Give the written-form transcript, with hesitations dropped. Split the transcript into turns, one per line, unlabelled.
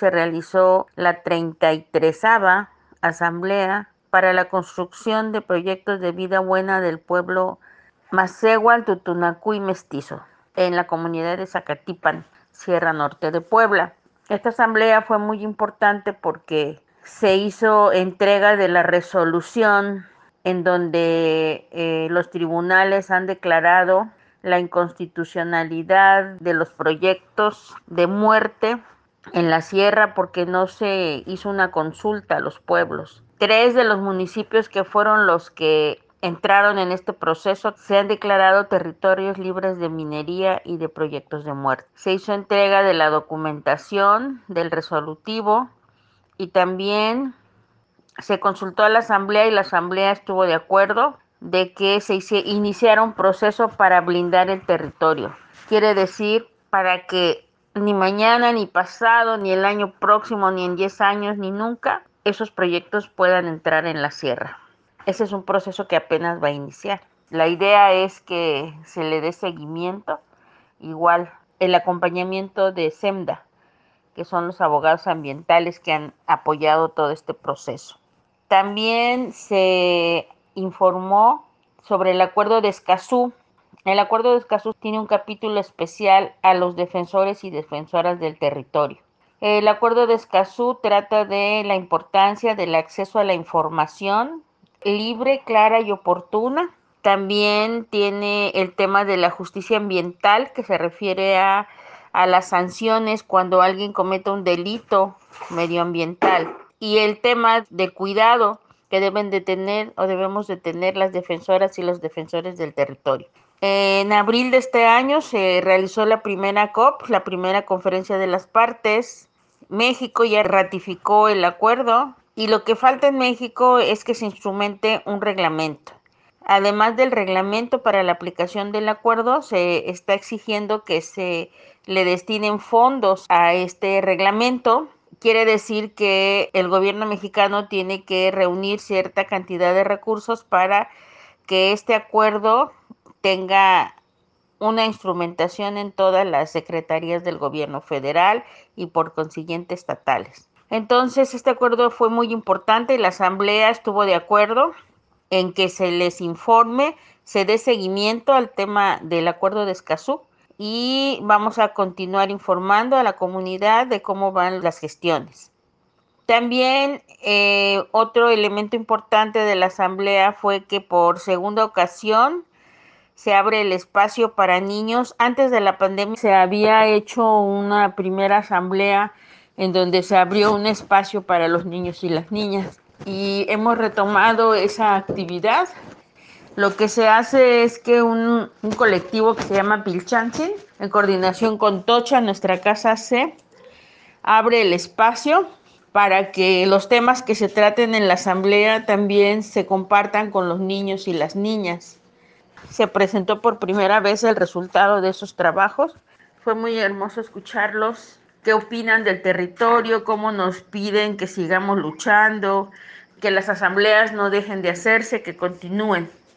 se realizó la 33ª Asamblea para la construcción de proyectos de vida buena del pueblo Masehual, Tutunacú y Mestizo, en la comunidad de Zacatipan, Sierra Norte de Puebla. Esta asamblea fue muy importante porque se hizo entrega de la resolución en donde los tribunales han declarado la inconstitucionalidad de los proyectos de muerte en la sierra porque no se hizo una consulta a los pueblos. 3 de los municipios que fueron los que entraron en este proceso se han declarado territorios libres de minería y de proyectos de muerte. Se hizo entrega de la documentación del resolutivo y también se consultó a la asamblea y la asamblea estuvo de acuerdo de que se iniciara un proceso para blindar el territorio. Quiere decir, para que ni mañana, ni pasado, ni el año próximo, ni en 10 años, ni nunca, esos proyectos puedan entrar en la sierra. Ese es un proceso que apenas va a iniciar. La idea es que se le dé seguimiento, igual el acompañamiento de SEMDA, que son los abogados ambientales que han apoyado todo este proceso. También se informó sobre el Acuerdo de Escazú. El Acuerdo de Escazú tiene un capítulo especial a los defensores y defensoras del territorio. El Acuerdo de Escazú trata de la importancia del acceso a la información libre, clara y oportuna. También tiene el tema de la justicia ambiental, que se refiere a las sanciones cuando alguien cometa un delito medioambiental. Y el tema de cuidado que deben de tener o debemos de tener las defensoras y los defensores del territorio. En abril de este año se realizó la primera COP, la primera conferencia de las partes. México ya ratificó el acuerdo y lo que falta en México es que se instrumente un reglamento. Además del reglamento para la aplicación del acuerdo, se está exigiendo que se le destinen fondos a este reglamento. Quiere decir que el gobierno mexicano tiene que reunir cierta cantidad de recursos para que este acuerdo tenga una instrumentación en todas las secretarías del gobierno federal y por consiguiente estatales. Entonces, este acuerdo fue muy importante y la asamblea estuvo de acuerdo en que se les informe, se dé seguimiento al tema del acuerdo de Escazú y vamos a continuar informando a la comunidad de cómo van las gestiones. También otro elemento importante de la asamblea fue que por segunda ocasión se abre el espacio para niños. Antes de la pandemia se había hecho una primera asamblea en donde se abrió un espacio para los niños y las niñas y hemos retomado esa actividad. Lo que se hace es que un colectivo que se llama Pilchantzin, en coordinación con Tocha, nuestra casa C, abre el espacio para que los temas que se traten en la asamblea también se compartan con los niños y las niñas. Se presentó por primera vez el resultado de esos trabajos. Fue muy hermoso escucharlos, qué opinan del territorio, cómo nos piden que sigamos luchando, que las asambleas no dejen de hacerse, que continúen.